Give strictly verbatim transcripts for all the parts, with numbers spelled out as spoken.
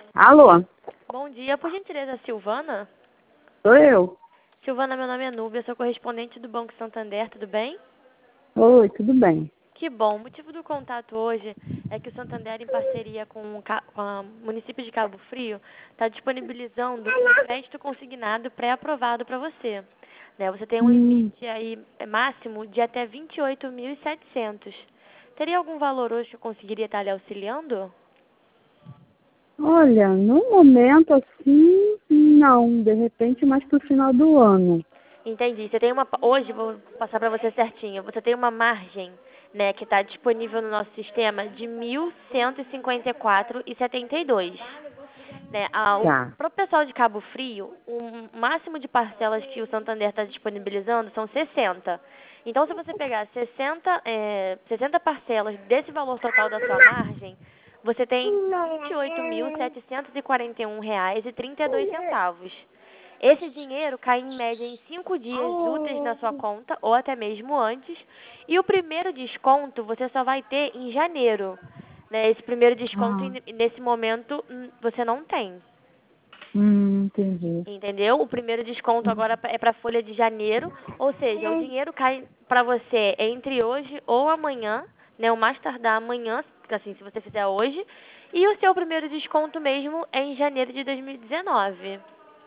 Alô? Bom dia, por gentileza, Silvana? Sou eu. Silvana, meu nome é Núbia, sou correspondente do Banco Santander, tudo bem? Oi, tudo bem? Que bom. O motivo do contato hoje é que o Santander, em parceria com o Ca- com a município de Cabo Frio, está disponibilizando um crédito consignado pré-aprovado para você. Né, você tem um Hum, limite aí é, máximo de até vinte e oito mil e setecentos. Teria algum valor hoje que eu conseguiria estar lhe auxiliando? olha, no momento assim, não. De repente, mais pro final do ano. Entendi. Você tem uma. Hoje, vou passar para você certinho. Você tem uma margem, né, que está disponível no nosso sistema de mil cento e cinquenta e quatro e setenta e dois. Né? Ah, Tá. para o pessoal de Cabo Frio, o máximo de parcelas que o Santander está disponibilizando são sessenta. Então, se você pegar sessenta, é, sessenta parcelas desse valor total da sua margem, você tem vinte e oito mil setecentos e quarenta e um reais e trinta e dois centavos. Esse dinheiro cai em média em cinco dias úteis na sua conta, ou até mesmo antes. E o primeiro desconto você só vai ter em janeiro. Né? Esse primeiro desconto, Ah, in- nesse momento, hum, você não tem. hum, entendi. Entendeu? O primeiro desconto agora é para a folha de janeiro. Ou seja, o dinheiro cai para você entre hoje ou amanhã, né? O mais tardar amanhã, assim, se você fizer hoje. E o seu primeiro desconto mesmo é em janeiro de dois mil e dezenove.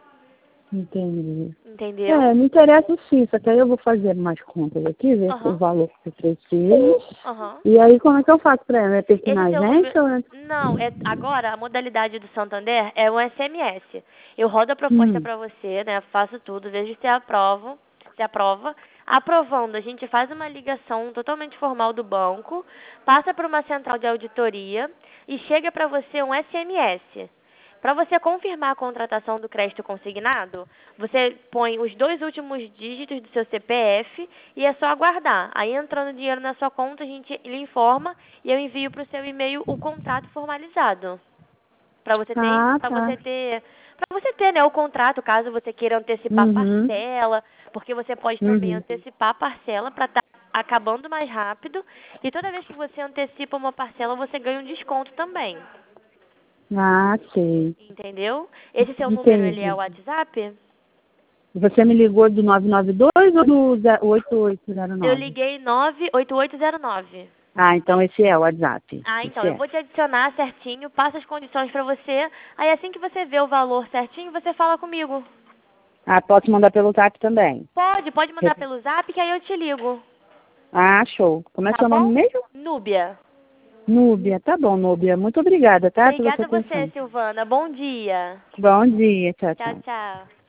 Entendi. É, Entendeu? me interessa sim, só que aí eu vou fazer mais contas aqui, ver o Aham. valor que eu preciso. Aham. E aí, como é que eu faço pra ela? É ter que ir na Esse seu número. agência ou é... Não, é agora a modalidade do Santander é o S M S. Eu rodo a proposta Hum, para você, né? Faço tudo, vejo se aprova, se aprova. Aprovando, a gente faz uma ligação totalmente formal do banco, passa por uma central de auditoria e chega para você um S M S. Para você confirmar a contratação do crédito consignado, você põe os dois últimos dígitos do seu C P F e é só aguardar. Aí entrando dinheiro na sua conta, a gente lhe informa e eu envio para o seu e-mail o contrato formalizado. Para você ter, ah, para tá. você ter, para você ter, né, o contrato, caso você queira antecipar Uhum, parcela, porque você pode também uhum. antecipar a parcela para estar acabando mais rápido. E toda vez que você antecipa uma parcela, você ganha um desconto também. Ah, sei. Entendeu? Esse seu número, ele é o Entendi. WhatsApp? Você me ligou do nove nove dois ou do ze- oito oito zero Eu nove? liguei nove oito oito zero nove. Ah, então esse é o WhatsApp. Ah, então, Esse eu é. vou te adicionar certinho, passo as condições pra você. Aí assim que você vê o valor certinho, você fala comigo. Ah, posso mandar pelo zap também. Pode, pode mandar pelo zap que aí eu te ligo. Ah, show. Como é Tá seu nome bom? mesmo? Núbia. Núbia. Tá bom, Núbia. Muito obrigada, tá, pela sua Obrigada a você, atenção. Silvana. Bom dia. Bom dia. Tchau, Tchau, tchau. tchau.